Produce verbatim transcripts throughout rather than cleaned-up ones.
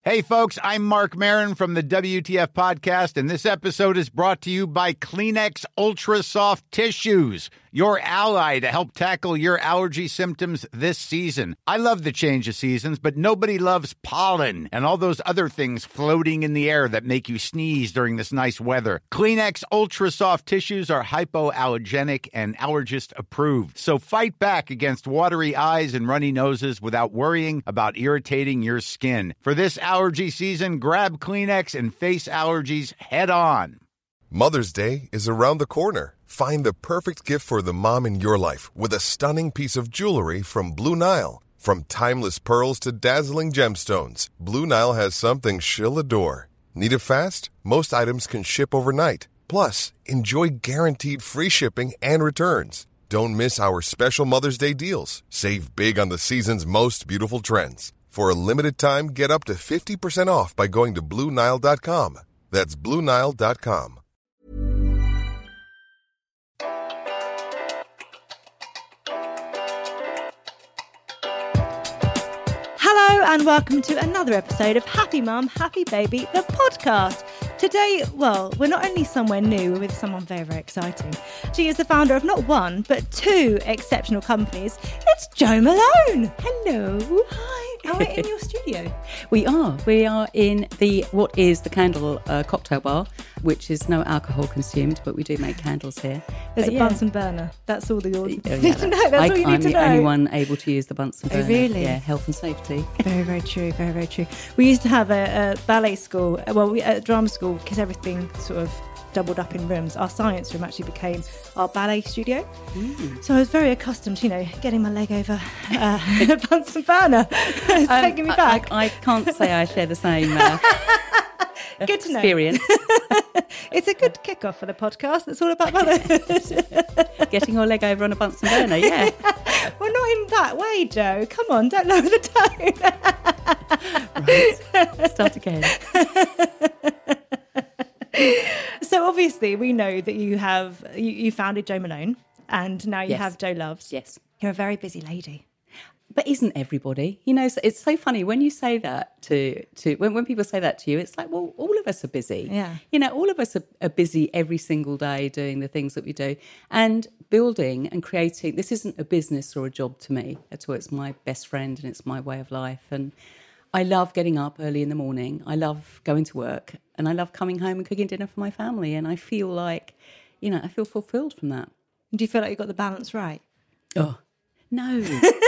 Hey, folks, I'm Mark Maron from the W T F Podcast, and this episode is brought to you by Kleenex Ultra Soft Tissues, your ally to help tackle your allergy symptoms this season. I love the change of seasons, but nobody loves pollen and all those other things floating in the air that make you sneeze during this nice weather. Kleenex Ultra Soft Tissues are hypoallergenic and allergist approved, so fight back against watery eyes and runny noses without worrying about irritating your skin. For this allergy season, grab Kleenex and face allergies head on. Mother's Day is around the corner. Find the perfect gift for the mom in your life with a stunning piece of jewelry from Blue Nile. From timeless pearls to dazzling gemstones, Blue Nile has something she'll adore. Need it fast? Most items can ship overnight. Plus, enjoy guaranteed free shipping and returns. Don't miss our special Mother's Day deals. Save big on the season's most beautiful trends. For a limited time, get up to fifty percent off by going to Blue Nile dot com. That's Blue Nile dot com. Hello and welcome to another episode of Happy Mum, Happy Baby, the podcast. Today, well, we're not only somewhere new, we're with someone very, very exciting. She is the founder of not one, but two exceptional companies. It's Jo Malone. Hello. Hi. Are we in your studio? We are. We are in the, what is the Candle uh, cocktail bar, which is no alcohol consumed, but we do make candles here. There's but a yeah. Bunsen burner. That's all the audience Oh, yeah, need to know. That's I, all you I'm need to the know. only one able to use the Bunsen burner. Oh, really? Yeah, health and safety. Very, very true. Very, very true. We used to have a, a ballet school, well, we, a drama school, because everything sort of doubled up in rooms. Our science room actually became our ballet studio. Mm. So I was very accustomed to, you know, getting my leg over uh, a Bunsen burner. It's um, taking me back. I, I can't say I share the same uh, good to experience. Know. It's a good kickoff for the podcast. It's all about motherhood. Getting your leg over on a Bunsen burner, yeah. Well, not in that way, Jo. Come on, don't lower the tone. Right, start again. So obviously we know that you have, you, you founded Jo Malone and now you Yes. have Jo Loves. Yes. You're a very busy lady. But isn't everybody? You know, it's so funny when you say that to, to when, when people say that to you, it's like, well, all of us are busy. Yeah. You know, all of us are, are busy every single day doing the things that we do. And building and creating, this isn't a business or a job to me at all. It's my best friend and it's my way of life. And I love getting up early in the morning. I love going to work and I love coming home and cooking dinner for my family. And I feel like, you know, I feel fulfilled from that. Do you feel like you got the balance right? Oh, no.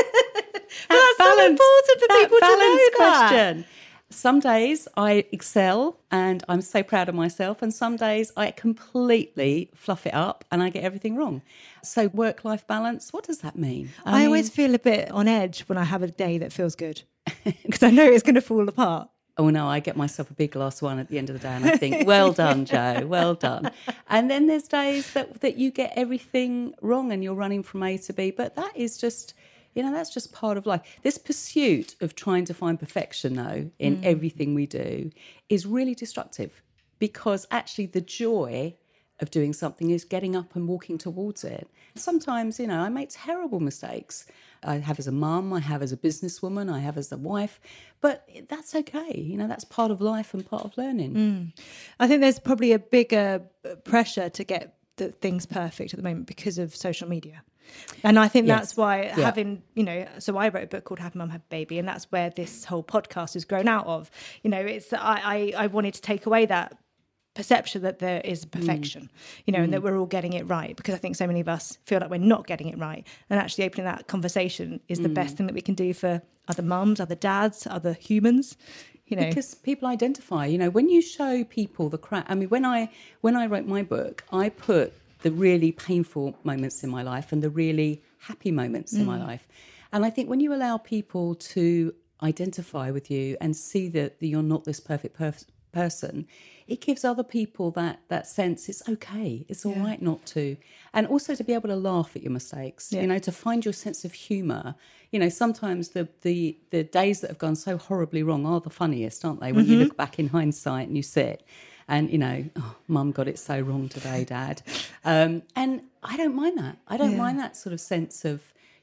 Well, that's so important for people to know that. Question. Some days I excel and I'm so proud of myself, and some days I completely fluff it up and I get everything wrong. So work-life balance, what does that mean? I, I mean, always feel a bit on edge when I have a day that feels good because I know it's going to fall apart. Oh, no, I get myself a big glass of wine at the end of the day and I think, well done, Jo, well done. And then there's days that, that you get everything wrong and you're running from A to B, but that is just... You know, that's just part of life. This pursuit of trying to find perfection, though, in mm. everything we do is really destructive, because actually the joy of doing something is getting up and walking towards it. Sometimes, you know, I make terrible mistakes. I have as a mum, I have as a businesswoman, I have as a wife, but that's okay. You know, that's part of life and part of learning. Mm. I think there's probably a bigger pressure to get the things perfect at the moment because of social media. And I think yes. that's why yeah. having, you know, so I wrote a book called Happy Mum, Happy Baby, and that's where this whole podcast has grown out of. You know, it's I, I, I wanted to take away that perception that there is perfection, mm. you know, mm. and that we're all getting it right, because I think so many of us feel like we're not getting it right. And actually opening that conversation is the mm. best thing that we can do for other mums, other dads, other humans. You know. Because people identify, you know, when you show people the crap. I mean, when I when I wrote my book, I put the really painful moments in my life and the really happy moments mm. in my life. And I think when you allow people to identify with you and see that, that you're not this perfect per- person, it gives other people that that sense it's okay, it's all yeah. right not to. And also to be able to laugh at your mistakes, yeah. you know, to find your sense of humour. You know, sometimes the, the, the days that have gone so horribly wrong are the funniest, aren't they? When mm-hmm. you look back in hindsight and you sit and, you know, oh, Mum got it so wrong today, Dad. Um, and I don't mind that. I don't yeah. mind that sort of sense of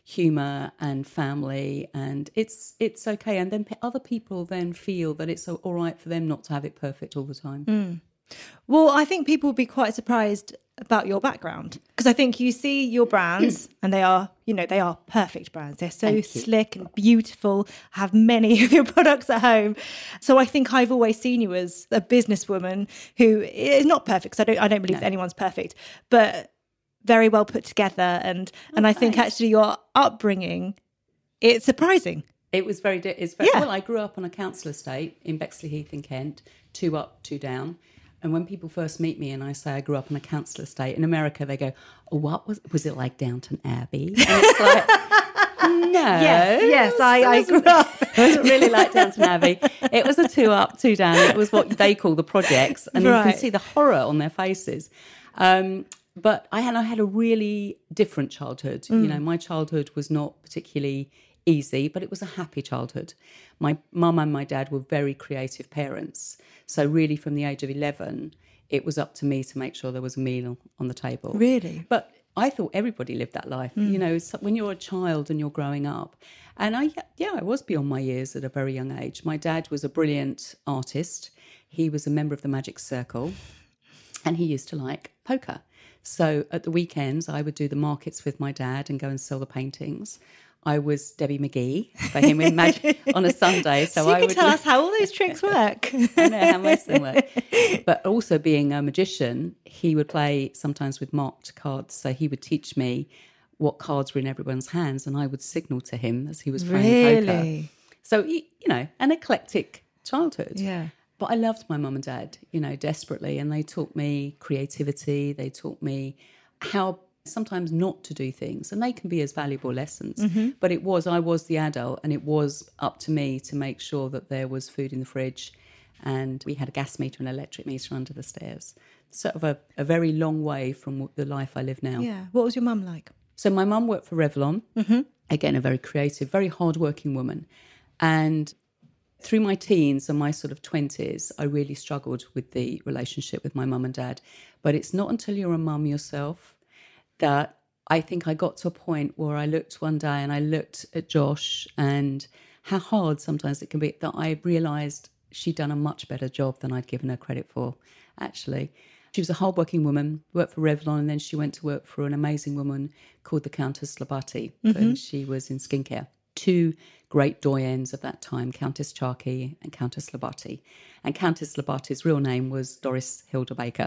humour and family, and it's it's okay. And then p- other people then feel that it's all right for them not to have it perfect all the time. Mm. Well, I think people will be quite surprised about your background, because I think you see your brands and they are, you know, they are perfect brands. They're so slick and beautiful. I have many of your products at home. So I think I've always seen you as a businesswoman who is not perfect, because I don't, I don't believe No. that anyone's perfect, but very well put together. And, Oh, and I think thanks. actually your upbringing, it's surprising. It was very, di- it's very Yeah. well, I grew up on a council estate in Bexley Heath in Kent, two up, two down. And when people first meet me and I say I grew up on a council estate, in America they go, oh, what was was it like Downton Abbey? And it's like, no. Yes, yes, I, I grew up. It wasn't really like Downton Abbey. It was a two up, two down. It was what they call the projects. And you Right. can see the horror on their faces. Um, but I had, I had a really different childhood. Mm. You know, my childhood was not particularly easy, but it was a happy childhood. My mum and my dad were very creative parents. So really from the age of eleven, it was up to me to make sure there was a meal on the table. Really? But I thought everybody lived that life. Mm. You know, so when you're a child and you're growing up. And I, yeah, I was beyond my years at a very young age. My dad was a brilliant artist. He was a member of the Magic Circle and he used to like poker. So at the weekends, I would do the markets with my dad and go and sell the paintings. I was Debbie McGee for him in Magic on a Sunday. So, So you I can would tell us how all those tricks work. I know how most of them work. But also being a magician, he would play sometimes with marked cards. So he would teach me what cards were in everyone's hands and I would signal to him as he was playing poker. Really? So, you know, an eclectic childhood. Yeah. But I loved my mum and dad, you know, desperately. And they taught me creativity. They taught me how sometimes not to do things, and they can be as valuable lessons. Mm-hmm. But it was, I was the adult, and it was up to me to make sure that there was food in the fridge, and we had a gas meter and electric meter under the stairs. Sort of a, a very long way from the life I live now. Yeah. What was your mum like? So my mum worked for Revlon, mm-hmm. again, a very creative, very hardworking woman. And through my teens and my sort of twenties, I really struggled with the relationship with my mum and dad. But it's not until you're a mum yourself that I think I got to a point where I looked one day and I looked at Josh and how hard sometimes it can be, that I realised she'd done a much better job than I'd given her credit for, actually. She was a hardworking woman, worked for Revlon, and then she went to work for an amazing woman called the Countess Labati, mm-hmm. and she was in skincare. Two great doyens of that time, Countess Charkey and Countess Labati. And Countess Labati's real name was Doris Hilda Baker.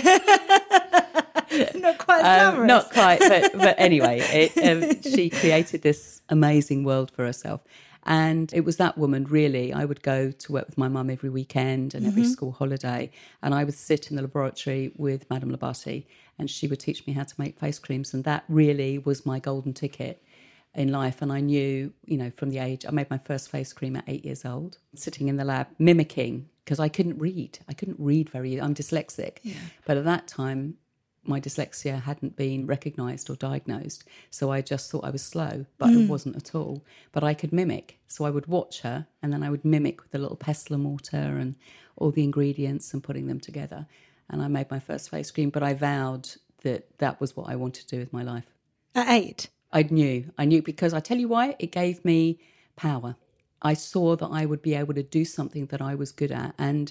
Not quite glamorous. Um, not quite, but but anyway, it, um, she created this amazing world for herself. And it was that woman, really. I would go to work with my mum every weekend and every mm-hmm. school holiday. And I would sit in the laboratory with Madame Labati and she would teach me how to make face creams. And that really was my golden ticket in life. And I knew, you know, from the age, I made my first face cream at eight years old, sitting in the lab, mimicking, because I couldn't read. I couldn't read very, I'm dyslexic. Yeah. But at that time, my dyslexia hadn't been recognised or diagnosed, so I just thought I was slow, but mm. it wasn't at all. But I could mimic, so I would watch her, and then I would mimic with the little pestle and mortar and all the ingredients and putting them together. And I made my first face cream, but I vowed that that was what I wanted to do with my life. At eight? I knew, I knew, because I tell you why, it gave me power. I saw that I would be able to do something that I was good at, and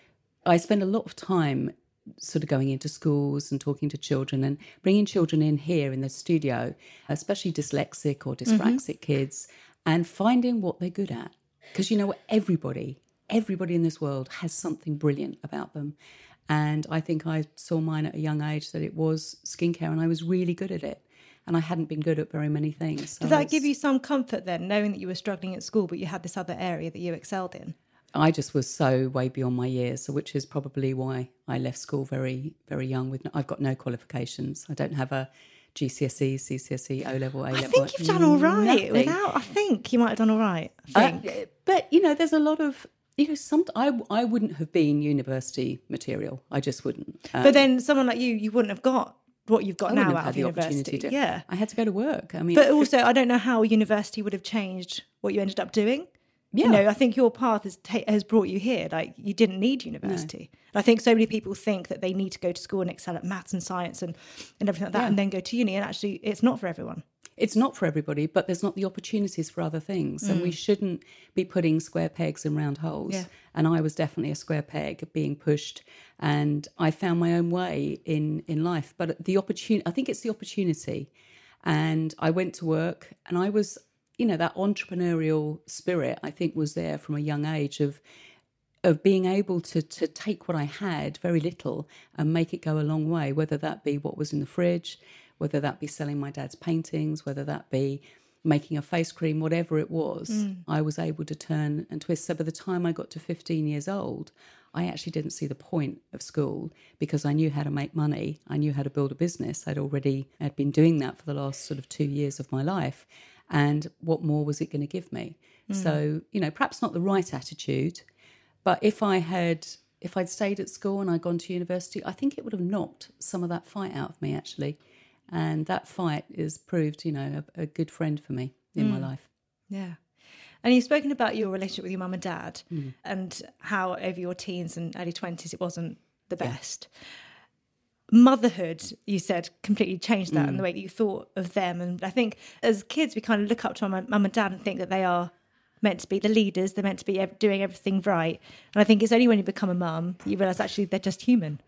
I spent a lot of time sort of going into schools and talking to children and bringing children in here in the studio, especially dyslexic or dyspraxic mm-hmm. kids, and finding what they're good at. Because, you know what, everybody, everybody in this world has something brilliant about them. And I think I saw mine at a young age that it was skincare, and I was really good at it. And I hadn't been good at very many things. So Did that was, give you some comfort then, knowing that you were struggling at school, but you had this other area that you excelled in? I just was so way beyond my years, which is probably why I left school very, very young. With no, I've got no qualifications. I don't have a G C S E, C C S E, O-level, A-level. I think you've done all right. Nothing. Without, I think you might have done all right. I think. Uh, but, you know, there's a lot of, you know, some, I, I wouldn't have been university material. I just wouldn't. Um, but then someone like you, you wouldn't have got what you've got I now wouldn't out have of had the university. opportunity to. Yeah. I had to go to work. I mean, but also, I don't know how university would have changed what you ended up doing. Yeah. You know, I think your path has ta- has brought you here. Like, you didn't need university. No. And I think so many people think that they need to go to school and excel at maths and science and, and everything like that, yeah. and then go to uni. And actually, it's not for everyone. it's not for everybody, but there's not the opportunities for other things. Mm. And we shouldn't be putting square pegs in round holes. Yeah. And I was definitely a square peg being pushed. And I found my own way in, in life. But the opportunity, I think it's the opportunity. And I went to work and I was, you know, that entrepreneurial spirit, I think, was there from a young age of of being able to to take what I had, very little, and make it go a long way, whether that be what was in the fridge, whether that be selling my dad's paintings, whether that be making a face cream, whatever it was, mm. I was able to turn and twist. So by the time I got to fifteen years old, I actually didn't see the point of school because I knew how to make money. I knew how to build a business. I'd already had been doing that for the last sort of two years of my life. And what more was it going to give me? Mm. So, you know, perhaps not the right attitude, but if I had, if I'd stayed at school and I'd gone to university, I think it would have knocked some of that fight out of me, actually. And that fight has proved, you know, a, a good friend for me in mm. my life. Yeah. And you've spoken about your relationship with your mum and dad mm. and how over your teens and early twenties it wasn't the best. Yeah. Motherhood, you said, completely changed that mm. and the way that you thought of them. And I think as kids, we kind of look up to our mum and dad and think that they are meant to be the leaders, they're meant to be doing everything right. And I think it's only when you become a mum that you realise actually they're just human.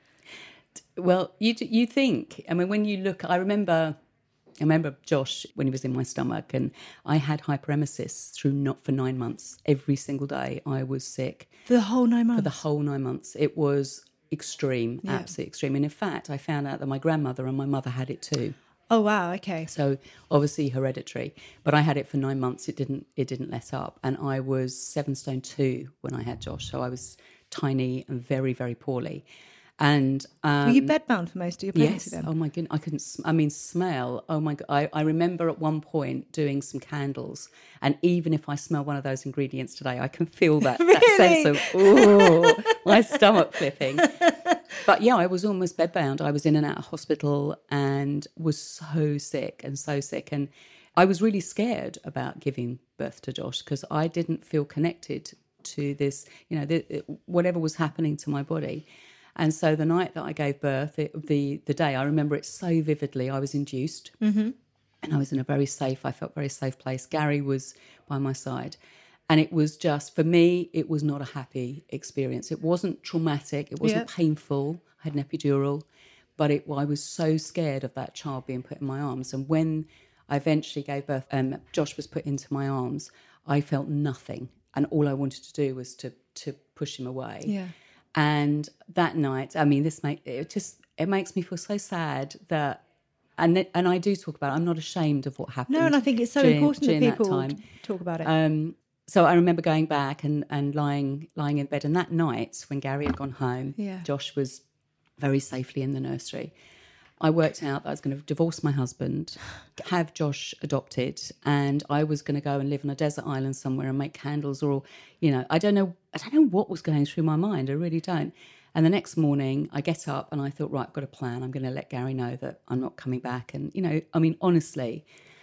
Well, you you think, I mean, when you look, I remember... I remember Josh when he was in my stomach, and I had hyperemesis through not for nine months. Every single day I was sick. For the whole nine months? For the whole nine months. It was extreme, yeah. absolutely extreme. And in fact, I found out that my grandmother and my mother had it too. Oh, wow, okay. So obviously hereditary. But I had it for nine months. It didn't it didn't let up. And I was seven stone two when I had Josh. So I was tiny and very, very poorly. And um, were you bedbound for most of your pregnancy yes. then? Oh my goodness, I couldn't. I mean, smell. Oh my god! I, I remember at one point doing some candles, and even if I smell one of those ingredients today, I can feel that, really? that sense of oh, my stomach flipping. But yeah, I was almost bedbound. I was in and out of hospital, and was so sick and so sick, and I was really scared about giving birth to Josh because I didn't feel connected to this. You know, the, whatever was happening to my body. And so the night that I gave birth, it, the the day, I remember it so vividly. I was induced mm-hmm. and I was in a very safe, I felt very safe place. Gary was by my side. And it was just, for me, it was not a happy experience. It wasn't traumatic. It wasn't yeah. painful. I had an epidural. But it, well, I was so scared of that child being put in my arms. And when I eventually gave birth and um, Josh was put into my arms, I felt nothing. And all I wanted to do was to to push him away. Yeah. And that night, I mean, this make it just it makes me feel so sad that, and and I do talk about it. I'm not ashamed of what happened. No, and I think it's so during, important during that people that time. talk about it. Um, so I remember going back and, and lying lying in bed, and that night when Gary had gone home, yeah. Josh was very safely in the nursery. I worked out that I was going to divorce my husband, have Josh adopted, and I was going to go and live on a desert island somewhere and make candles, or, you know, I don't know, I don't know what was going through my mind. I really don't. And the next morning, I get up and I thought, right, I've got a plan. I'm going to let Gary know that I'm not coming back. And, you know, I mean, honestly.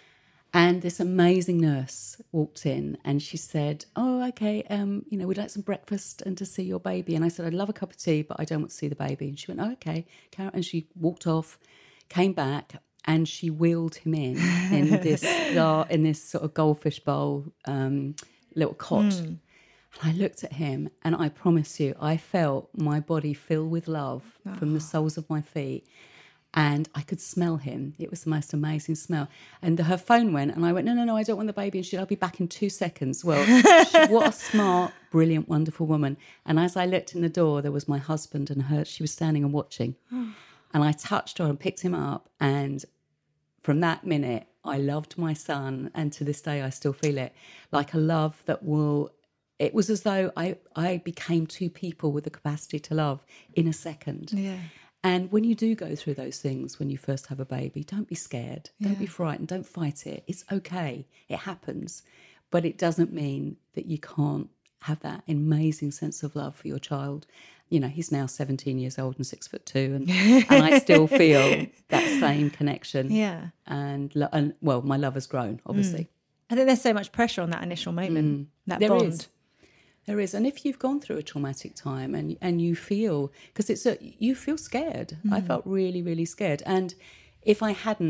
And this amazing nurse walked in and she said, oh, okay, um, you know, we'd like some breakfast and to see your baby. And I said, I'd love a cup of tea, but I don't want to see the baby. And she went, oh, okay. And she walked off, came back, and she wheeled him in in this in this sort of goldfish bowl um, little cot. Mm. And I looked at him and I promise you, I felt my body fill with love oh. from the soles of my feet. And I could smell him. It was the most amazing smell. And her phone went, and I went, no, no, no, I don't want the baby. And she said, I'll be back in two seconds. Well, she, what a smart, brilliant, wonderful woman. And as I looked in the door, there was my husband and her. She was standing and watching. And I touched her and picked him up. And from that minute, I loved my son. And to this day, I still feel it. Like a love that will... It was as though I, I became two people with the capacity to love in a second. Yeah. And when you do go through those things when you first have a baby, don't be scared. Don't yeah. be frightened. Don't fight it. It's okay. It happens. But it doesn't mean that you can't have that amazing sense of love for your child. You know, he's now seventeen years old and six foot two. And, and I still feel that same connection. Yeah. And, and well, my love has grown, obviously. Mm. I think there's so much pressure on that initial moment, mm. that there bond. Is. There is. And if you've gone through a traumatic time and and you feel, because it's a, you feel scared. Mm. I felt really, really scared. And if I hadn't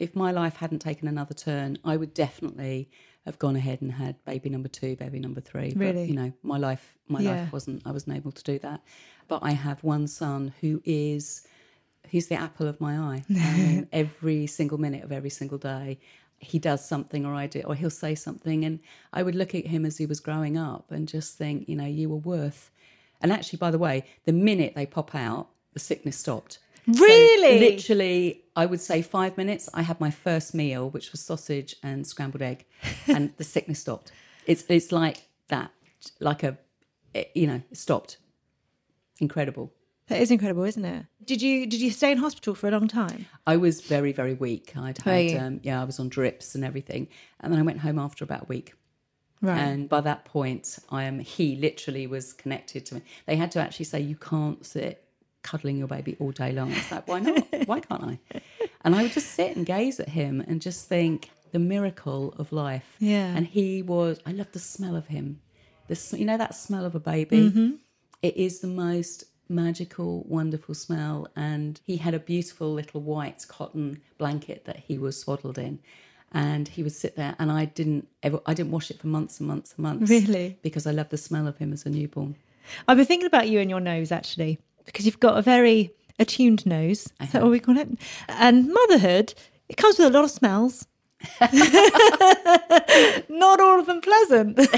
if my life hadn't taken another turn, I would definitely have gone ahead and had baby number two, baby number three. Really? But, you know, my life, my Yeah. life wasn't, I wasn't able to do that. But I have one son who is, he's the apple of my eye. I mean, every single minute of every single day, he does something or I do, or he'll say something. And I would look at him as he was growing up and just think, you know, you were worth. And actually, by the way, the minute they pop out, the sickness stopped. Really? So literally, I would say five minutes, I had my first meal, which was sausage and scrambled egg, and the sickness stopped. It's it's like that, like a, you know, it stopped. Incredible. That is incredible, isn't it? Did you did you stay in hospital for a long time? I was very, very weak. I'd Were had, you? um, yeah, I was on drips and everything. And then I went home after about a week. Right. And by that point, I am. He literally was connected to me. They had to actually say, you can't sit cuddling your baby all day long. It's like, why not? Why can't I? And I would just sit and gaze at him and just think the miracle of life. Yeah. And he was, I love the smell of him. The, sm- you know that smell of a baby? Mm-hmm. It is the most magical, wonderful smell. And he had a beautiful little white cotton blanket that he was swaddled in. And he would sit there, and I didn't ever, I didn't wash it for months and months and months. Really? Because I loved the smell of him as a newborn. I've been thinking about you and your nose, actually, because you've got a very attuned nose. Is that what we call it? And motherhood, it comes with a lot of smells. Not all of them pleasant. You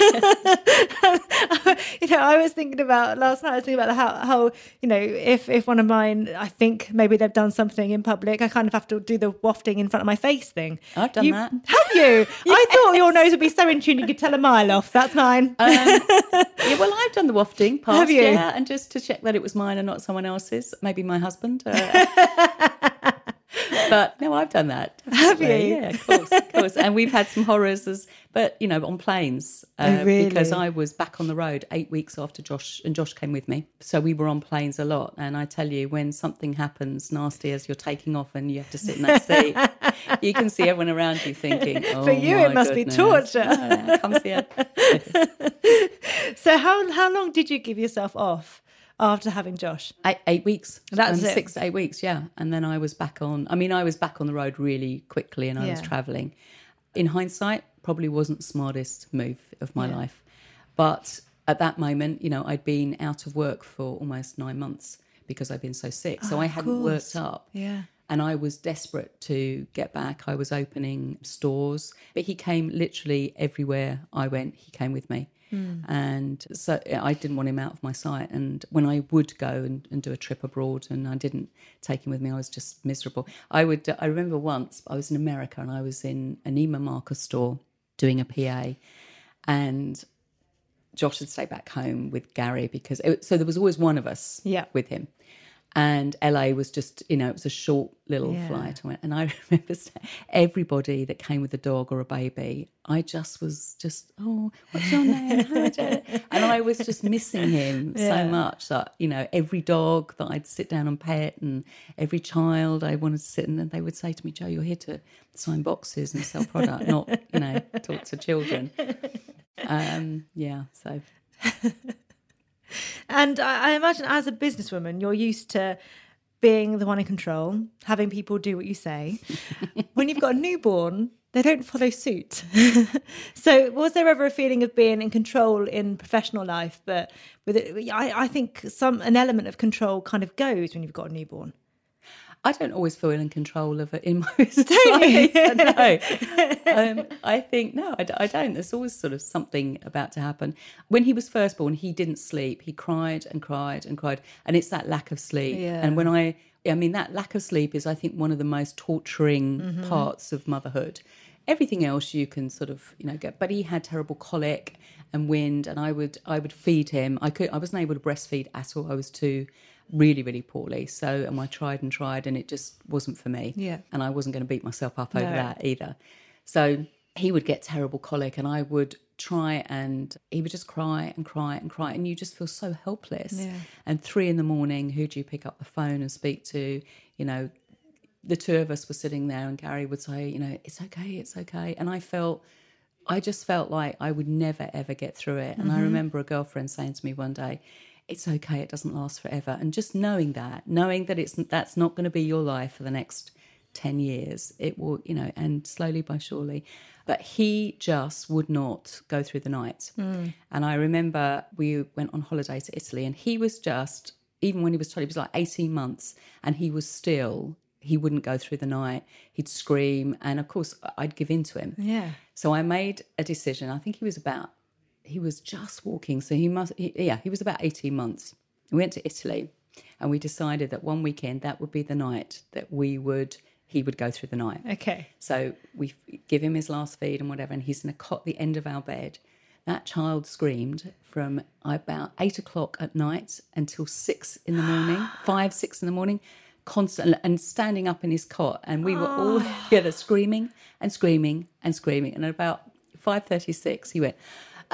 know, I was thinking about last night. I was thinking about how, how you know, if if one of mine, I think maybe they've done something in public, I kind of have to do the wafting in front of my face thing. I've done You- that. Have you? I thought your nose would be so in tune you could tell a mile off. That's mine. Um, yeah, well, I've done the wafting past, Have you? yeah, and just to check that it was mine and not someone else's, maybe my husband. Uh, but no, I've done that. Have you? definitely. Yeah, of course, of course. And we've had some horrors, as, but you know, on planes. Uh, Oh, really? Because I was back on the road eight weeks after Josh, and Josh came with me. So we were on planes a lot. And I tell you, when something happens nasty as you're taking off and you have to sit in that seat, you can see everyone around you thinking, oh, For you, my it must goodness. be torture. Oh, yeah, comes here. So how how long did you give yourself off after having Josh? Eight, eight weeks. That's um, it. Six to eight weeks, yeah. And then I was back on, I mean, I was back on the road really quickly and I was Yeah. travelling. In hindsight, probably wasn't the smartest move of my Yeah. life. But at that moment, you know, I'd been out of work for almost nine months because I'd been so sick. So Oh, I of hadn't course. worked up. Yeah. And I was desperate to get back. I was opening stores. But he came literally everywhere I went. He came with me. And so I didn't want him out of my sight. And when I would go and, and do a trip abroad and I didn't take him with me, I was just miserable. I would. I remember once I was in America and I was in a Neiman Marcus store doing a P A. And Josh had stayed back home with Gary because... It, so there was always one of us Yeah. with him. And L A was just, you know, it was a short little Yeah. flight. I went, and I remember saying, everybody that came with a dog or a baby, I just was just, oh, what's your name? Hi, Janet. And I was just missing him Yeah. so much that, you know, every dog that I'd sit down and pet and every child I wanted to sit in, and they would say to me, Jo, you're here to sign boxes and sell product, not, you know, talk to children. Um, yeah, so... And I, I imagine as a businesswoman, you're used to being the one in control, having people do what you say. When you've got a newborn, they don't follow suit. So was there ever a feeling of being in control in professional life? But with it, I, I think some an element of control kind of goes when you've got a newborn. I don't always feel in control of it in most Don't you? life. No. Um, I think, no, I, d- I don't. There's always sort of something about to happen. When he was first born, he didn't sleep. He cried and cried and cried. And it's that lack of sleep. Yeah. And when I, I mean, that lack of sleep is, I think, one of the most torturing Mm-hmm. parts of motherhood. Everything else you can sort of, you know, get. But he had terrible colic and wind, and I would, I would feed him. I could, I wasn't able to breastfeed at all. I was too, really, really poorly. So, and I tried and tried, and it just wasn't for me. Yeah. And I wasn't going to beat myself up over No. that either. So he would get terrible colic, and I would try, and he would just cry and cry and cry, and you just feel so helpless. Yeah. And three in the morning, who do you pick up the phone and speak to? You know, the two of us were sitting there and Gary would say, you know, it's okay, it's okay. And I felt, I just felt like I would never, ever get through it. And I remember a girlfriend saying to me one day, it's okay, it doesn't last forever. And just knowing that, knowing that it's that's not going to be your life for the next ten years. It will, you know, and slowly by surely. But he just would not go through the night. Mm. And I remember we went on holiday to Italy, and he was just, even when he was told, he was like eighteen months, and he was still, he wouldn't go through the night. He'd scream. And of course, I'd give in to him. Yeah. So I made a decision. I think he was about, he was just walking. So he must, he, yeah, he was about eighteen months. We went to Italy, and we decided that one weekend, that would be the night that we would, he would go through the night. Okay. So we give him his last feed and whatever, and he's in a cot at the end of our bed. That child screamed from about eight o'clock at night until six in the morning, five, six in the morning, constantly, and standing up in his cot. And we were all together screaming and screaming and screaming. And at about five thirty-six, he went,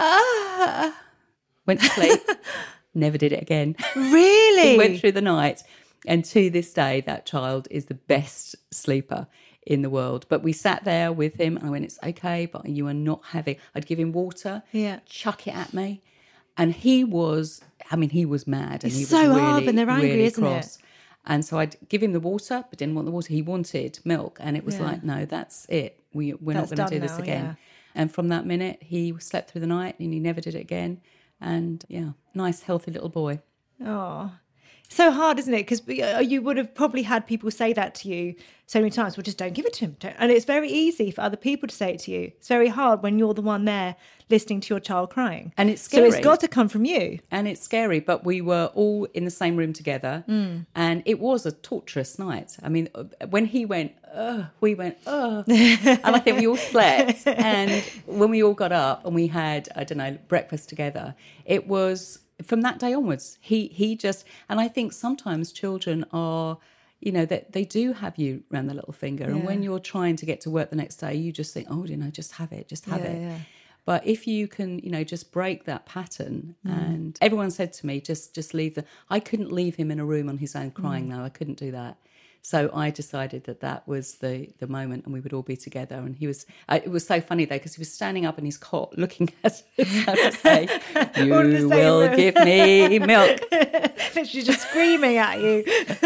ah, went to sleep, never did it again. Really? He went through the night. And to this day, that child is the best sleeper in the world. But we sat there with him, and I went, it's okay, but you are not having... I'd give him water, yeah, chuck it at me. And he was, I mean, he was mad. And it's he was so really, hard when they're angry, really isn't cross. it? And so I'd give him the water, but didn't want the water. He wanted milk. And it was Yeah. like, no, that's it. We, we're That's not going to do done this now, again. yeah. And from that minute, he slept through the night, and he never did it again. And, yeah, nice, healthy little boy. Oh, so hard, isn't it? Because you would have probably had people say that to you so many times. Well, just don't give it to him. Don't. And it's very easy for other people to say it to you. It's very hard when you're the one there listening to your child crying. And it's scary. So it's got to come from you. And it's scary, but we were all in the same room together, mm. and it was a torturous night. I mean, when he went, ugh, we went, ugh, and I think we all slept. And when we all got up and we had, I don't know, breakfast together, it was... From that day onwards, he he just, and I think sometimes children are, you know, that they, they do have you around the little finger. Yeah. And when you're trying to get to work the next day, you just think, oh, you know, just have it, just have yeah, it. Yeah. But if you can, you know, just break that pattern, mm. and everyone said to me, just just leave the, I couldn't leave him in a room on his own crying mm. though, I couldn't do that. So I decided that that was the, the moment, and we would all be together. And he was, uh, it was so funny though, because he was standing up in his cot looking at us to say, you will room. give me milk. She's just screaming at you.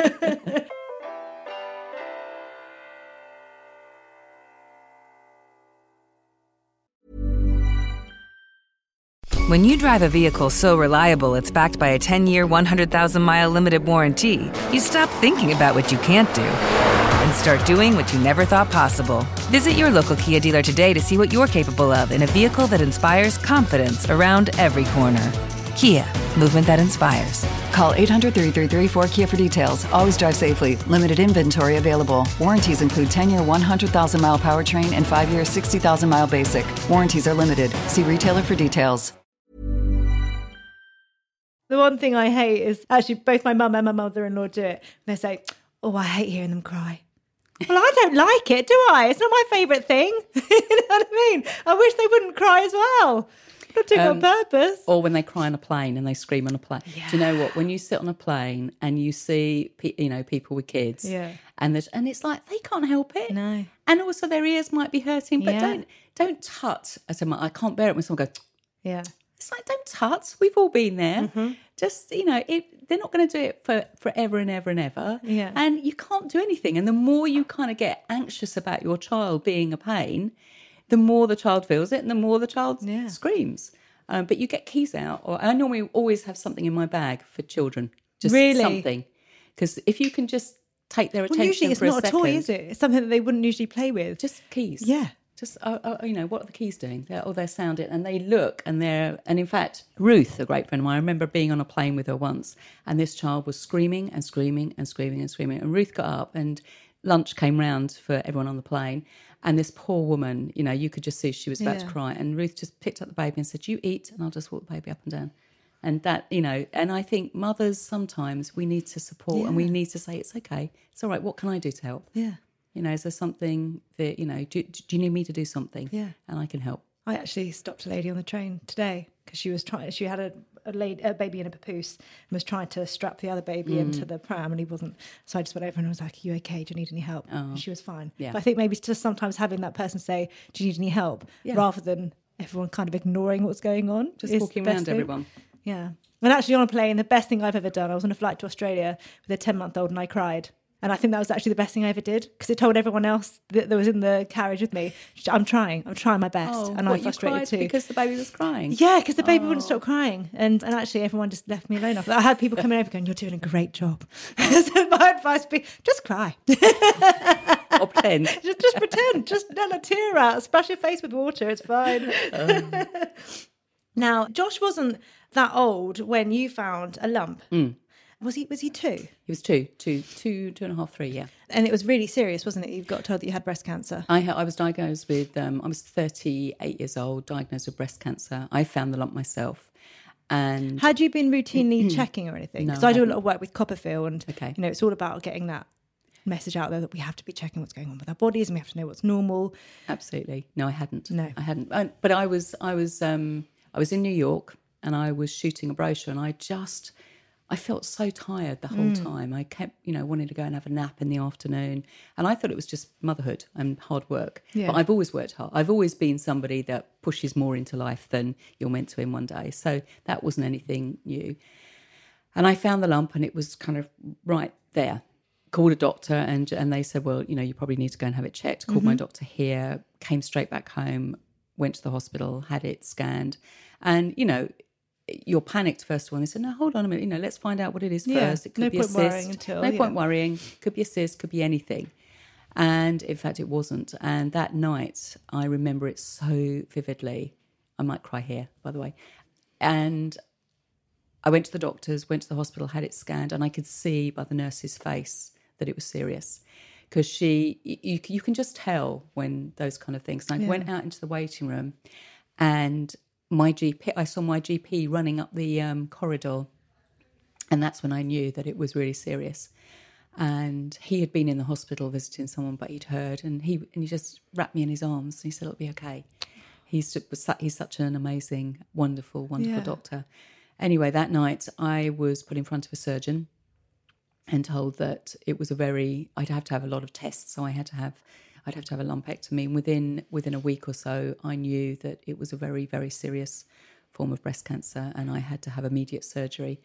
When you drive a vehicle so reliable it's backed by a ten-year, one hundred thousand mile limited warranty, you stop thinking about what you can't do and start doing what you never thought possible. Visit your local Kia dealer today to see what you're capable of in a vehicle that inspires confidence around every corner. Kia, movement that inspires. Call eight hundred, three three three, four K I A for details. Always drive safely. Limited inventory available. Warranties include ten-year, one hundred thousand mile powertrain and five-year, sixty thousand mile basic. Warranties are limited. See retailer for details. The one thing I hate is actually both my mum and my mother-in-law do it. They say, oh, I hate hearing them cry. Well, I don't like it, do I? It's not my favourite thing. You know what I mean? I wish they wouldn't cry as well. Not doing Um, it on purpose. Or when they cry on a plane and they scream on a plane. Yeah. Do you know what? When you sit on a plane and you see, pe- you know, people with kids, Yeah. and there's, and it's like they can't help it. No. And also their ears might be hurting, but Yeah. don't don't tut. I said, I can't bear it when someone goes. Yeah. It's like, don't tut. We've all been there. Mm-hmm. Just, you know, it, they're not going to do it for forever and ever and ever. Yeah. And you can't do anything. And the more you kind of get anxious about your child being a pain, the more the child feels it and the more the child Yeah. screams. Um, but you get keys out. Or I normally always have something in my bag for children. Just Really? something. Because if you can just take their Well, attention usually it's for not a a second. toy, is it? It's something that they wouldn't usually play with. Just keys. Yeah. Just, uh, uh, you know, what are the keys doing? They're, oh, they're sounding, and they look, and they're, and in fact, Ruth, a great friend of mine, I remember being on a plane with her once, and this child was screaming and screaming and screaming and screaming, and Ruth got up, and lunch came round for everyone on the plane, and this poor woman, you know, you could just see she was about Yeah. to cry, and Ruth just picked up the baby and said, you eat, and I'll just walk the baby up and down. And that, you know, and I think mothers, sometimes we need to support, Yeah. and we need to say, it's okay, it's all right, what can I do to help? Yeah. You know, is there something that, you know, do, do you need me to do something? Yeah. And I can help. I actually stopped a lady on the train today because she was trying. She had a a, lady, a baby in a papoose and was trying to strap the other baby Mm. into the pram, and he wasn't. So I just went over and I was like, "Are you okay? Do you need any help?" Oh. And she was fine. Yeah. But I think maybe just sometimes having that person say, "Do you need any help?" Yeah. rather than everyone kind of ignoring what's going on. Just is walking the best around thing. everyone. Yeah. And actually on a plane, the best thing I've ever done, I was on a flight to Australia with a ten-month-old and I cried. And I think that was actually the best thing I ever did, because it told everyone else that, that was in the carriage with me, I'm trying, I'm trying my best. Oh, and what, I'm frustrated you cried too. because the baby was crying? Yeah, because the baby Oh. wouldn't stop crying. And and actually everyone just left me alone after that. I had people coming over going, you're doing a great job. So my advice would be, just cry. Or pretend. just, just pretend. Just let a tear out. Splash your face with water. It's fine. Um. Now, Josh wasn't that old when you found a lump. Mm. Was he? Was he two? He was two, two, two, two and a half, three, yeah. And it was really serious, wasn't it? You got told that you had breast cancer. I, ha- I was diagnosed with, um, I was thirty-eight years old, diagnosed with breast cancer. I found the lump myself. And Had you been routinely checking or anything? No, Because I, I do a hadn't. lot of work with Copperfield, and Okay. you know, it's all about getting that message out there that we have to be checking what's going on with our bodies, and we have to know what's normal. Absolutely. No, I hadn't. No. I hadn't. I, but I was, I was, um, I was in New York and I was shooting a brochure, and I just, I felt so tired the whole Mm. time. I kept, you know, wanting to go and have a nap in the afternoon. And I thought it was just motherhood and hard work. Yeah. But I've always worked hard. I've always been somebody that pushes more into life than you're meant to in one day. So that wasn't anything new. And I found the lump, and it was kind of right there. Called a doctor, and and they said, well, you know, you probably need to go and have it checked. Called Mm-hmm. my doctor here, came straight back home, went to the hospital, had it scanned. And, you know, you're panicked first of all. And they said, no, hold on a minute, you know, let's find out what it is Yeah, first. It could no be a point worrying cyst. until- no yeah. point worrying. Could be a cyst, could be anything. And in fact, it wasn't. And that night, I remember it so vividly. I might cry here, by the way. And I went to the doctors, went to the hospital, had it scanned, and I could see by the nurse's face that it was serious. Because she, you, you can just tell when those kind of things. And I Yeah. went out into the waiting room, and my G P, I saw my G P running up the um, corridor, and that's when I knew that it was really serious. And he had been in the hospital visiting someone, but he'd heard, and he and he just wrapped me in his arms, and he said, it'll be okay. He's, su- he's such an amazing, wonderful, wonderful Yeah. doctor. Anyway, that night I was put in front of a surgeon and told that it was a very, I'd have to have a lot of tests. So I had to have, I'd have to have a lumpectomy. And within, within a week or so, I knew that it was a very, very serious form of breast cancer, and I had to have immediate surgery.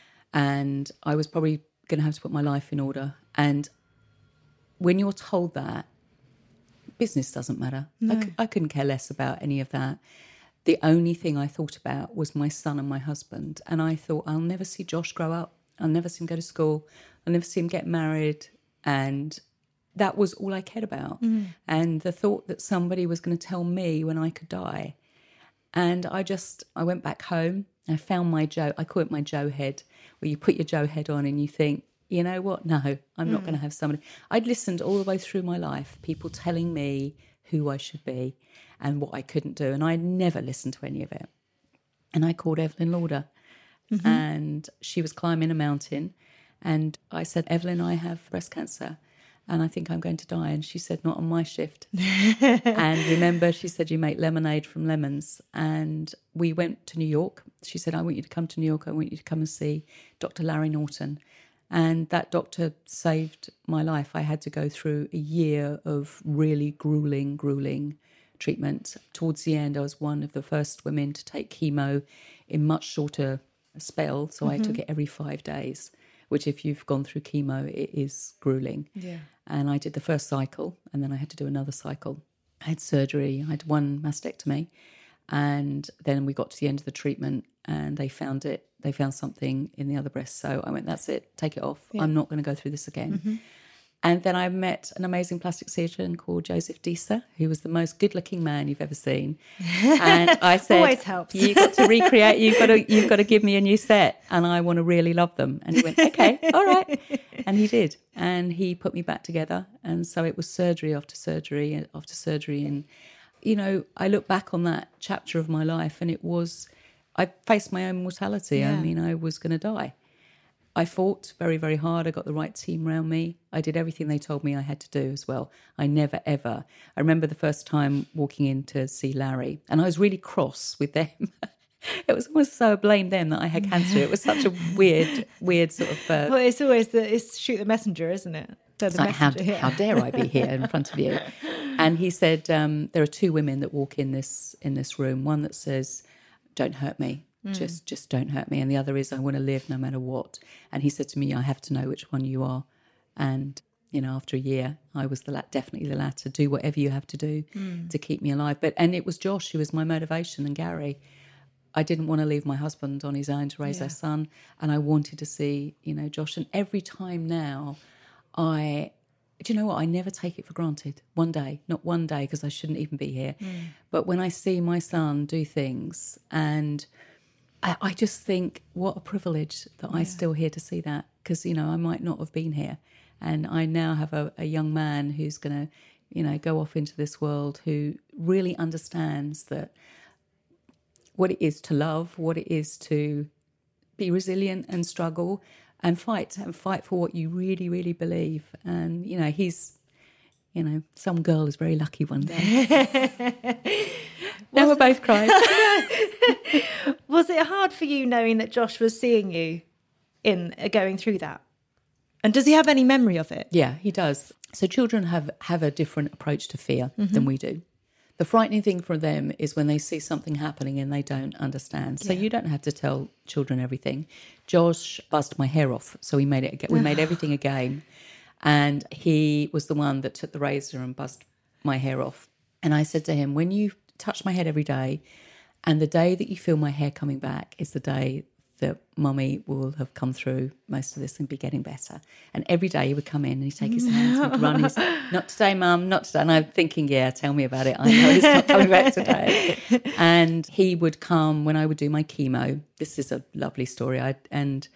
And I was probably going to have to put my life in order. And when you're told that, business doesn't matter. I, c- I couldn't care less about any of that. The only thing I thought about was my son and my husband. And I thought, I'll never see Josh grow up. I'll never see him go to school. I'll never see him get married. And that was all I cared about. And the thought that somebody was going to tell me when I could die. And I just, I went back home. I found my Joe, I call it my Joe head, where you put your Joe head on and you think, you know what? No, I'm not going to have somebody. I'd listened all the way through my life, people telling me who I should be and what I couldn't do. And I never listened to any of it. And I called Evelyn Lauder, and she was climbing a mountain. And I said, Evelyn, I have breast cancer and I think I'm going to die. And she said, not on my shift. And remember, she said, you make lemonade from lemons. And we went to New York. She said, I want you to come to New York. I want you to come and see Doctor Larry Norton. And that doctor saved my life. I had to go through a year of really grueling, grueling treatment. Towards the end, I was one of the first women to take chemo in much shorter spell. So I took it every five days, which if you've gone through chemo, it is grueling. Yeah. And I did the first cycle, and then I had to do another cycle. I had surgery. I had one mastectomy. And then we got to the end of the treatment, and they found it. They found something in the other breast. So I went, that's it, take it off. I'm not going to go through this again. Mm-hmm. And then I met an amazing plastic surgeon called Joseph Deesa, who was the most good-looking man you've ever seen. And I said, Always helps. You've got to recreate, you've got to, you've got to give me a new set, and I want to really love them. And he went, okay, all right. And he did. And he put me back together. And so it was surgery after surgery after surgery. And, you know, I look back on that chapter of my life, and it was, I faced my own mortality. Yeah. I mean, I was going to die. I fought very, very hard. I got the right team around me. I did everything they told me I had to do as well. I never, ever. I remember the first time walking in to see Larry, and I was really cross with them. It was almost as though I blamed them that I had cancer. It was such a weird, weird sort of... Uh, Well, it's always the it's shoot the messenger, isn't it? So it's the like, how, messenger, yeah. how dare I be here in front of you? And he said, um, there are two women that walk in this in this room. One that says, don't hurt me. Just just don't hurt me. And the other is, I want to live no matter what. And he said to me, I have to know which one you are. And you know, after a year, I was the la- definitely the latter. Do whatever you have to do mm. to keep me alive. But and it was Josh who was my motivation, and Gary. I didn't want to leave my husband on his own to raise yeah. our son, and I wanted to see, you know, Josh. And every time now, I, do you know what? I never take it for granted. One day, not one day, because I shouldn't even be here. Mm. But when I see my son do things, and I, I just think, what a privilege that yeah. I'm still here to see that, because, you know, I might not have been here. And I now have a, a young man who's going to, you know, go off into this world who really understands that what it is to love, what it is to be resilient and struggle and fight and fight for what you really, really believe. And, you know, he's, you know, some girl is very lucky one day. Now we're both crying. Was it hard for you knowing that Josh was seeing you in uh, going through that? And does he have any memory of it? Yeah, he does. So children have, have a different approach to fear mm-hmm. than we do. The frightening thing for them is when they see something happening and they don't understand. So yeah. you don't have to tell children everything. Josh buzzed my hair off, so we made it. We made everything a game, and he was the one that took the razor and buzzed my hair off. And I said to him, "When you touch my head every day, and the day that you feel my hair coming back is the day that Mummy will have come through most of this and be getting better." And every day he would come in and he'd take his hands and he'd run his, "Not today, Mum, not today." And I'm thinking, yeah, tell me about it. I know he's not coming back today. And he would come when I would do my chemo. This is a lovely story. I, and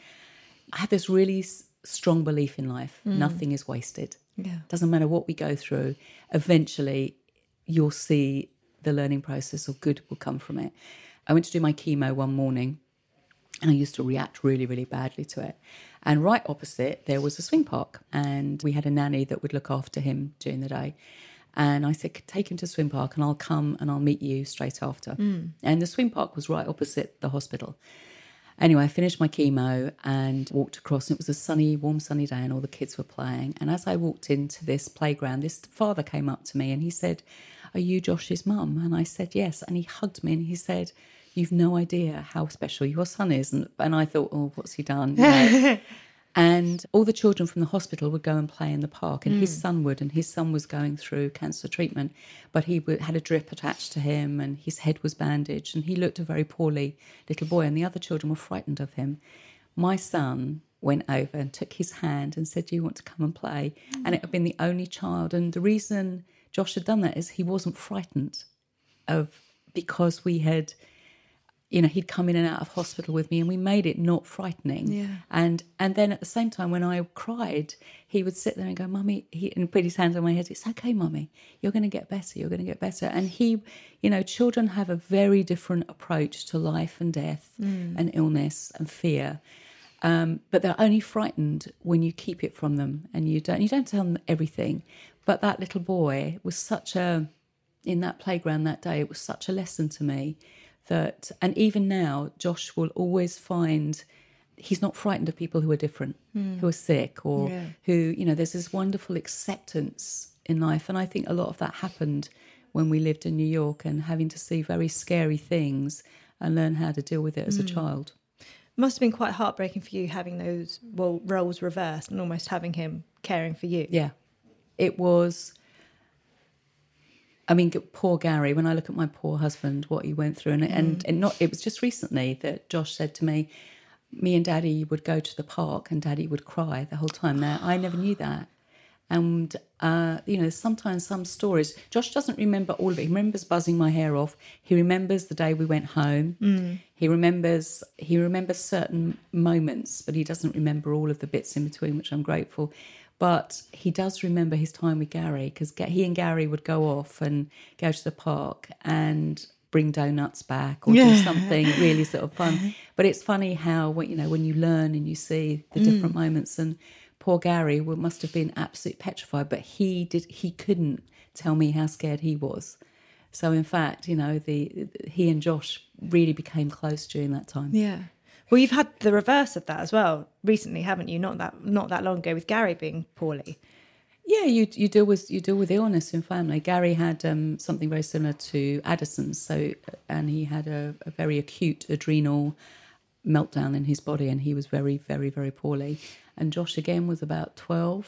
I had this really s- strong belief in life. Mm. Nothing is wasted. Yeah. Doesn't matter what we go through. Eventually you'll see the learning process, or good will come from it. I went to do my chemo one morning, and I used to react really, really badly to it. And right opposite, there was a swing park. And we had a nanny that would look after him during the day. And I said, take him to the swing park and I'll come and I'll meet you straight after. Mm. And the swing park was right opposite the hospital. Anyway, I finished my chemo and walked across. And it was a sunny, warm, sunny day and all the kids were playing. And as I walked into this playground, this father came up to me and he said, "Are you Josh's mum?" And I said, "Yes." And he hugged me and he said, "You've no idea how special your son is." And, and I thought, oh, what's he done? You know? And all the children from the hospital would go and play in the park, and mm. his son would, and his son was going through cancer treatment, but he would, had a drip attached to him and his head was bandaged and he looked a very poorly little boy, and the other children were frightened of him. My son went over and took his hand and said, "Do you want to come and play?" Mm. And it had been the only child. And the reason Josh had done that is he wasn't frightened of, because we had... you know, he'd come in and out of hospital with me and we made it not frightening. Yeah. And and then at the same time, when I cried, he would sit there and go, "Mummy," he, and put his hands on my head. "It's okay, Mummy. You're going to get better. You're going to get better." And he, you know, children have a very different approach to life and death mm. and illness and fear. Um, but they're only frightened when you keep it from them and you don't, you don't tell them everything. But that little boy was such a, in that playground that day, it was such a lesson to me. That, and even now, Josh will always find he's not frightened of people who are different, mm. who are sick, or yeah. who, you know, there's this wonderful acceptance in life. And I think a lot of that happened when we lived in New York and having to see very scary things and learn how to deal with it as mm. a child. Must have been quite heartbreaking for you having those well roles reversed and almost having him caring for you. Yeah, it was. I mean, poor Gary, when I look at my poor husband, what he went through, and, mm. and, and not, it was just recently that Josh said to me, me and Daddy would go to the park and Daddy would cry the whole time. Now, I never knew that. And, uh, you know, sometimes some stories, Josh doesn't remember all of it. He remembers buzzing my hair off. He remembers the day we went home. Mm. He remembers he remembers certain moments, but he doesn't remember all of the bits in between, which I'm grateful. But he does remember his time with Gary, because he and Gary would go off and go to the park and bring donuts back or yeah. do something really sort of fun. But it's funny how, you know, when you learn and you see the different mm. moments, and poor Gary must have been absolutely petrified, but he did he couldn't tell me how scared he was. So in fact, you know, the he and Josh really became close during that time. Yeah. Well, you've had the reverse of that as well recently, haven't you? Not that not that long ago, with Gary being poorly. Yeah, you you deal with you deal with illness in family. Gary had um, something very similar to Addison's, so and he had a, a very acute adrenal meltdown in his body, and he was very, very, very poorly. And Josh again was about twelve,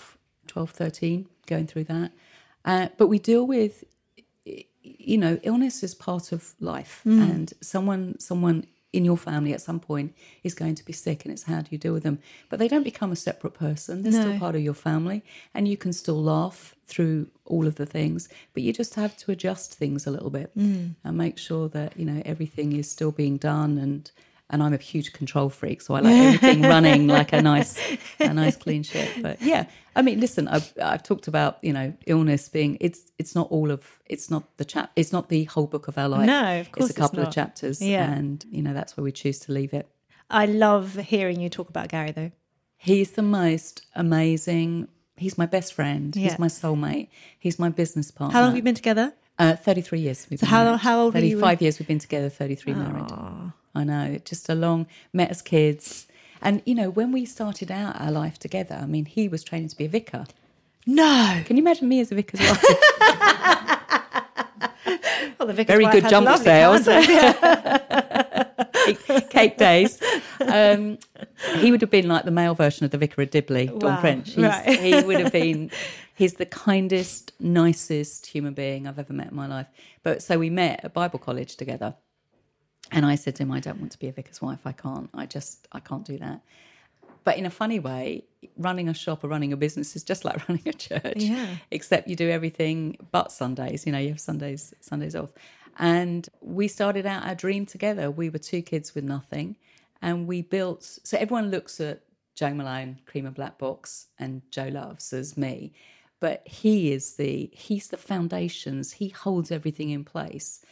twelve, thirteen, going through that. Uh, but we deal with, you know, illness is part of life, mm. and someone, someone in your family at some point is going to be sick, and it's how do you deal with them. But they don't become a separate person. They're no. still part of your family, and you can still laugh through all of the things, but you just have to adjust things a little bit mm. and make sure that, you know, everything is still being done. And and I'm a huge control freak, so I like everything running like a nice a nice clean ship. But yeah, I mean, listen, I've I've talked about, you know, illness being it's it's not all of it's not the chap it's not the whole book of our life. No, of course it's a couple it's of chapters, yeah. and you know that's where we choose to leave it. I love hearing you talk about Gary, though. He's the most amazing. He's my best friend. Yeah. He's my soulmate. He's my business partner. How long have you been together? Uh, thirty-three years. We've so been how married. how old were you? thirty-five years we've been together. Thirty-three Aww. married. I know, just a long, met as kids. And, you know, when we started out our life together, I mean, he was training to be a vicar. No. Can you imagine me as a vicar's wife? Well, the vicar's Very wife good has jump lovely sales. candles. Cake days. Um, he would have been like the male version of the Vicar of Dibley, Don Wow. French. He's, Right. He would have been, he's the kindest, nicest human being I've ever met in my life. But so we met at Bible college together. And I said to him, I don't want to be a vicar's wife. I can't. I just, I can't do that. But in a funny way, running a shop or running a business is just like running a church. Yeah. Except you do everything but Sundays. You know, you have Sundays, Sundays off. And we started out our dream together. We were two kids with nothing. And we built, so everyone looks at Joe Malone, Cream and Black Box, and Joe Loves as me. But he is the, he's the foundations. He holds everything in place.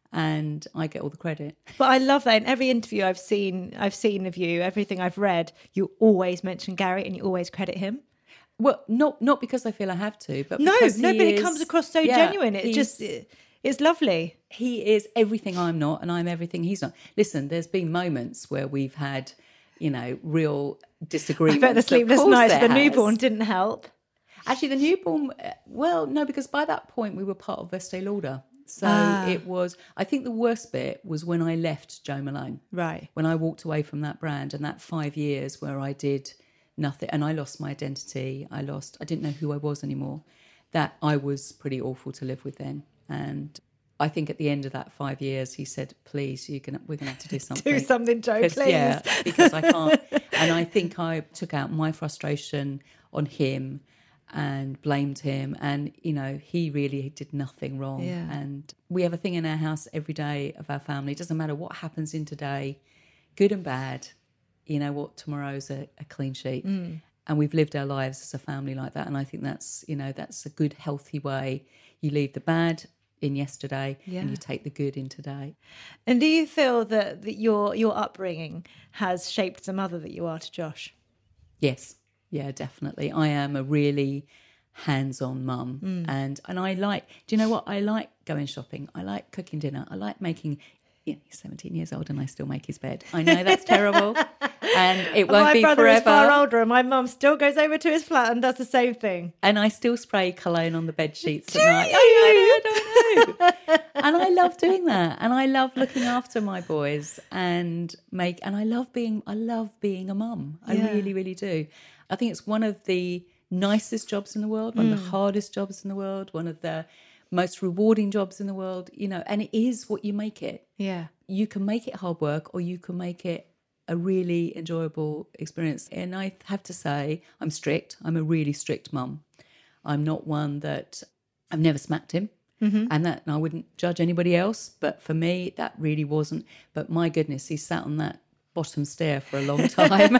And I get all the credit. But I love that. In every interview I've seen, I've seen of you, everything I've read, you always mention Gary and you always credit him. Well, not not because I feel I have to, but No, because no, he but is, it comes across so yeah, genuine. It he's- just, it, it's lovely. He is everything I'm not, and I'm everything he's not. Listen, there's been moments where we've had, you know, real I disagreements. bet the Of sleepless course nights, there the has. newborn didn't help. Actually, the newborn, uh, well, no, because by that point we were part of Estee Lauder. So Ah. it was, I think the worst bit was when I left Joe Malone. Right. When I walked away from that brand and that five years where I did nothing and I lost my identity, I lost, I didn't know who I was anymore. That I was pretty awful to live with then. And I think at the end of that five years, he said, please, you're gonna, we're going to have to do something. Do something, Joe, 'Cause- please. Yeah, because I can't. And I think I took out my frustration on him and blamed him. And, you know, he really did nothing wrong. Yeah. And we have a thing in our house every day of our family. It doesn't matter what happens in today, good and bad, you know what, tomorrow's a, a clean sheet. Mm. And we've lived our lives as a family like that. And I think that's, you know, that's a good, healthy way. You leave the bad in yesterday Yeah. and you take the good in today. And do you feel that, that your your upbringing has shaped the mother that you are to Josh? Yes. Yeah, definitely. I am a really hands-on mum. Mm. And and I like, do you know what? I like going shopping. I like cooking dinner. I like making, you know, he's seventeen years old and I still make his bed. I know that's terrible. And it won't my be brother forever. is far older and my mum still goes over to his flat and does the same thing. And I still spray cologne on the bed sheets Do at night. you? I know, I know, I know. And I love doing that. And I love looking after my boys and make, and I love being, I love being a mum. I Yeah. really, really do. I think it's one of the nicest jobs in the world, one of Mm. the hardest jobs in the world, one of the most rewarding jobs in the world, you know, and it is what you make it. Yeah. You can make it hard work or you can make it a really enjoyable experience. And I have to say, I'm strict. I'm a really strict mum. I'm not one that, I've never smacked him. Mm-hmm. And that, and I wouldn't judge anybody else, but for me, that really wasn't. But my goodness, he sat on that bottom stair for a long time.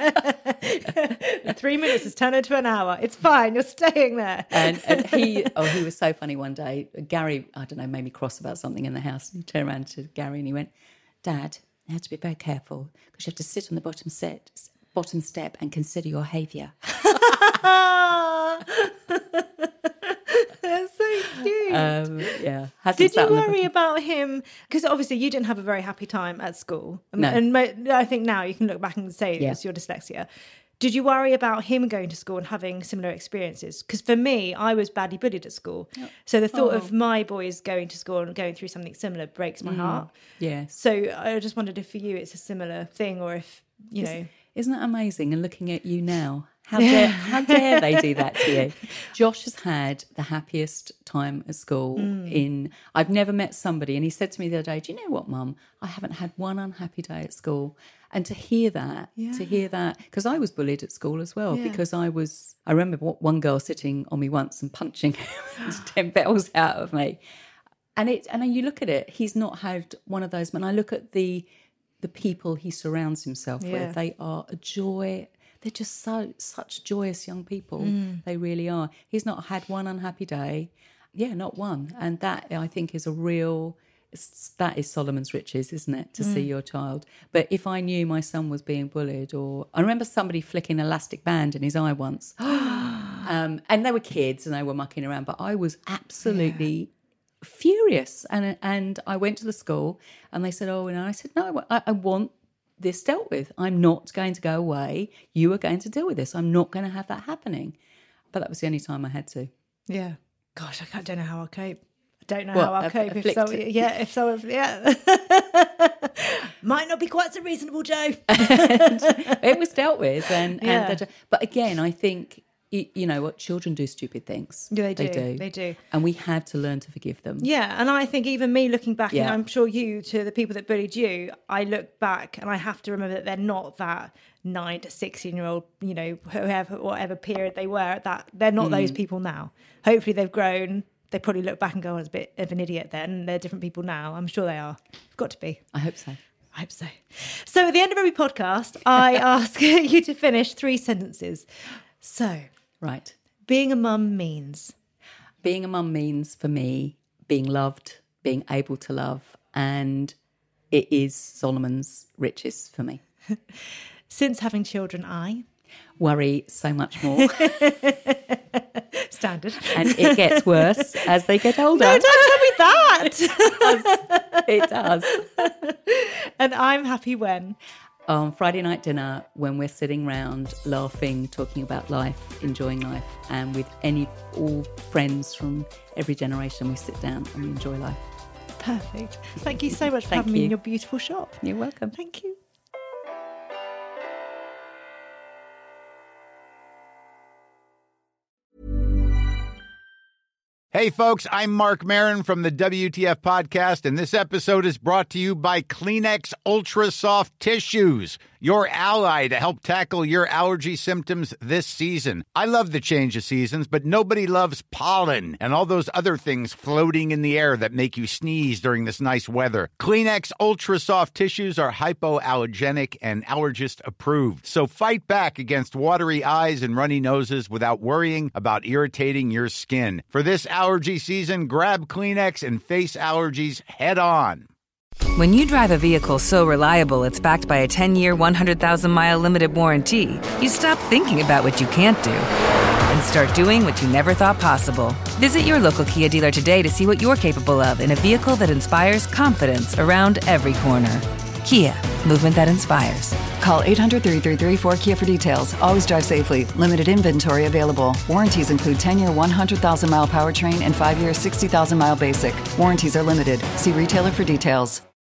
Three minutes has turned into an hour. It's fine. You're staying there. and, and he, oh, he was so funny one day. Gary, I don't know, made me cross about something in the house. And he turned around to Gary and he went, Dad, you have to be very careful because you have to sit on the bottom set, bottom step and consider your behaviour. That's so cute. Um, yeah. Hasn't Did sat you on the worry bottom- about him? Because obviously you didn't have a very happy time at school. And, No. and mo- I think now you can look back and say Yeah. it's your dyslexia. Did you worry about him going to school and having similar experiences? Because for me, I was badly bullied at school. So the thought Oh. of my boys going to school and going through something similar breaks my heart. Yes. So I just wondered if for you it's a similar thing or if, you know... Isn't that amazing? And looking at you now, How dare, how dare they do that to you? Josh has had the happiest time at school mm. in... I've never met somebody, and he said to me the other day, do you know what, Mum? I haven't had one unhappy day at school. And to hear that, yeah. to hear that... Because I was bullied at school as well, yeah. because I was... I remember one girl sitting on me once and punching ten bells out of me. And it, and you look at it, he's not had one of those... When I look at the, the people he surrounds himself yeah. with, they are a joy... They're just so such joyous young people. Mm. They really are. He's not had one unhappy day. Yeah, not one. And that, I think, is a real... That is Solomon's riches, isn't it, to mm. see your child. But if I knew my son was being bullied, or... I remember somebody flicking an elastic band in his eye once. um, and they were kids and they were mucking around. But I was absolutely... Yeah. furious. And, and I went to the school and they said, oh, and I said, no, I, I want... this dealt with. I'm not going to go away. You are going to deal with this. I'm not going to have that happening. But that was the only time I had to. Yeah. Gosh, I don't know how I'll cope. I don't know what, how I'll a, cope if so. Yeah, if so. Yeah. Might not be quite so reasonable, Joe. It was dealt with, and, yeah. and but again, I think you, you know what, children do stupid things. Yeah, they do. They do. They do. And we have to learn to forgive them. Yeah, and I think even me looking back, Yeah. and I'm sure you, to the people that bullied you, I look back and I have to remember that they're not that nine to sixteen year old, you know, whoever, whatever period they were at that. They're not mm. those people now. Hopefully they've grown. They probably look back and go, I was a bit of an idiot then. They're different people now. I'm sure they are. Got to be. I hope so. I hope so. So at the end of every podcast, I ask you to finish three sentences. So, right. Being a mum means? Being a mum means, for me, being loved, being able to love, and it is Solomon's riches for me. Since having children, I... worry so much more. Standard. And it gets worse as they get older. No, don't tell me that. It does. It does. And I'm happy when? On Friday night dinner, when we're sitting round laughing, talking about life, enjoying life, and with any all friends from every generation, we sit down and we enjoy life. Perfect. Thank you so much for Thank having you. me in your beautiful shop. You're welcome. Thank you. Hey, folks, I'm Mark Maron from the W T F Podcast, and this episode is brought to you by Kleenex Ultra Soft Tissues, your ally to help tackle your allergy symptoms this season. I love the change of seasons, but nobody loves pollen and all those other things floating in the air that make you sneeze during this nice weather. Kleenex Ultra Soft Tissues are hypoallergenic and allergist approved, so fight back against watery eyes and runny noses without worrying about irritating your skin. For this allergy season, grab Kleenex and face allergies head on. When you drive a vehicle so reliable it's backed by a ten-year, one hundred thousand mile limited warranty, you stop thinking about what you can't do and start doing what you never thought possible. Visit your local Kia dealer today to see what you're capable of in a vehicle that inspires confidence around every corner. Kia, movement that inspires. Call eight hundred, three three three, four K I A for details. Always drive safely. Limited inventory available. Warranties include ten-year, one hundred thousand mile powertrain and five-year, sixty thousand mile basic. Warranties are limited. See retailer for details.